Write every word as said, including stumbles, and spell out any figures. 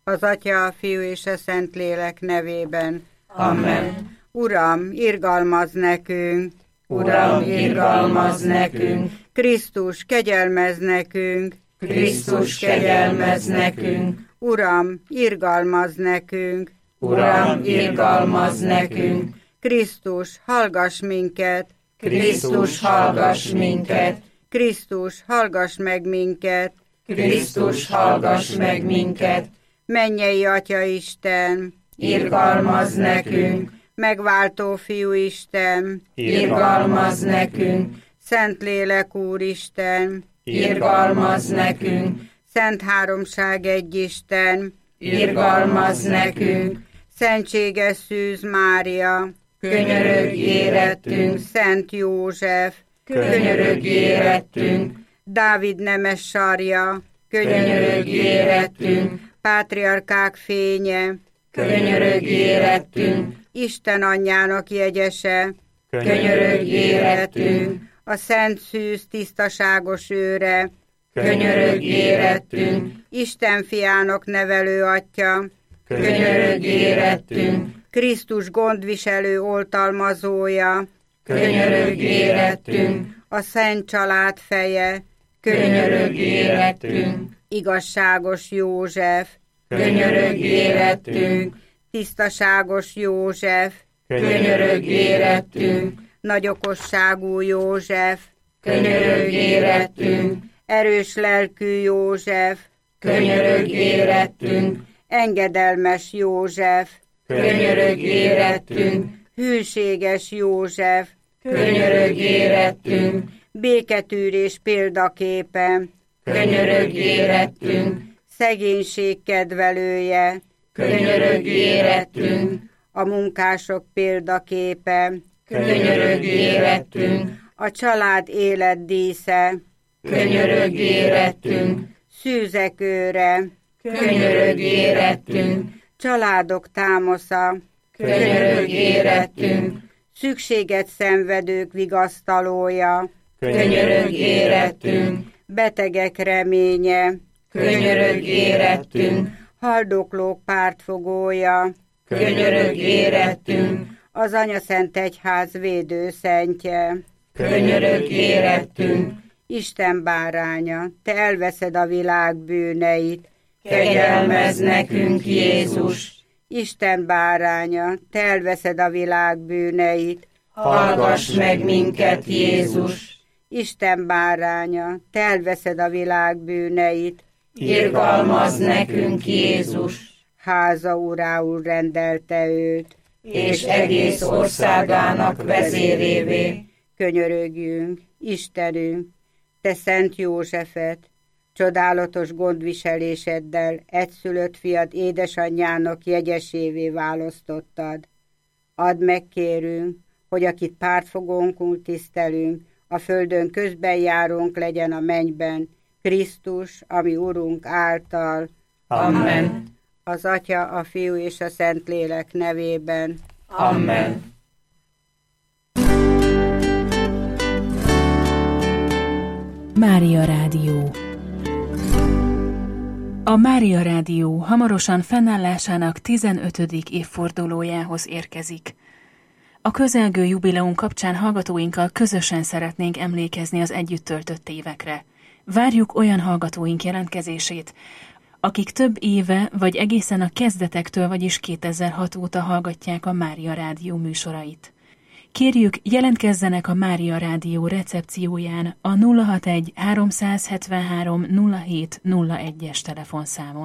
Az Atya, a Fiú és a Szentlélek nevében. Amen. Uram, irgalmazz nekünk! Uram, irgalmazz nekünk! Krisztus, kegyelmezz nekünk! Krisztus, kegyelmezz nekünk! Uram, irgalmazz nekünk! Uram, irgalmazz nekünk! Krisztus, hallgass minket! Krisztus, hallgass minket! Krisztus, hallgass meg minket! Krisztus, hallgass meg minket! Mennyei Atya Isten! Irgalmazz nekünk! Megváltó Fiú Isten! Irgalmazz nekünk! Szentlélek Úristen! Irgalmazz nekünk! Szent Háromság Egyisten! Irgalmazz nekünk! Szentséges Szűz Mária! Könyörögj érettünk! Szent József! Könyörögj érettünk! Dávid nemes sarja! Könyörögj érettünk! Pátriarkák fénye! Könyörögj érettünk! Isten anyjának jegyese! Könyörögj érettünk! A Szent Szűz tisztaságos őre! Könyörögj érettünk! Isten fiának nevelő atya! Könyörögj érettünk! Krisztus gondviselő oltalmazója! Könyörögj érettünk! A Szent Család feje! Könyörögj érettünk! Igazságos József! Könyörögj érettünk! Tisztaságos József! Könyörögj érettünk! Nagyokosságú József! Könyörögj érettünk! Erős lelkű József! Könyörögj érettünk! Engedelmes József! Könyörögj érettünk! Hűséges József! Könyörögj érettünk! Béketűrés példaképe! Könyörögj érettünk! Szegénység kedvelője! Könyörögj érettünk! A munkások példaképe! Könyörögj érettünk! A család életdísze! Könyörögj érettünk! Szűzek őre! Könyörögj érettünk! Családok támasza! Könyörögj érettünk! Szükséget szenvedők vigasztalója! Könyörögj érettünk! Betegek reménye! Könyörögj érettünk! Haldoklók pártfogója! Könyörögj érettünk! Az Anyaszent Egyház védőszentje! Könyörögj érettünk! Isten báránya, te elveszed a világ bűneit! Kegyelmezz nekünk, Jézus! Isten báránya, te elveszed a világ bűneit! Hallgass meg minket, Jézus! Isten báránya, te elveszed a világ bűneit! Irgalmazz nekünk, Jézus! Háza urául rendelte őt, és egész országának vezérévé. Könyörögjünk, Istenünk, te Szent Józsefet, csodálatos gondviseléseddel egyszülött fiad édesanyjának jegyesévé választottad. Add meg, kérünk, hogy akit pártfogónkul tisztelünk, a földön közbenjárónk legyen a mennyben, Krisztus, ami Urunk által. Amen. Az Atya, a Fiú és a Szentlélek nevében. Amen. Mária Rádió. A Mária Rádió hamarosan fennállásának tizenötödik évfordulójához érkezik. A közelgő jubileum kapcsán hallgatóinkkal közösen szeretnénk emlékezni az együtt töltött évekre. Várjuk olyan hallgatóink jelentkezését, akik több éve vagy egészen a kezdetektől, vagyis kétezer-hat óta hallgatják a Mária Rádió műsorait. Kérjük, jelentkezzenek a Mária Rádió recepcióján a nulla hatvanegy háromszázhetvenhárom nulla hét nulla egyes telefonszámon.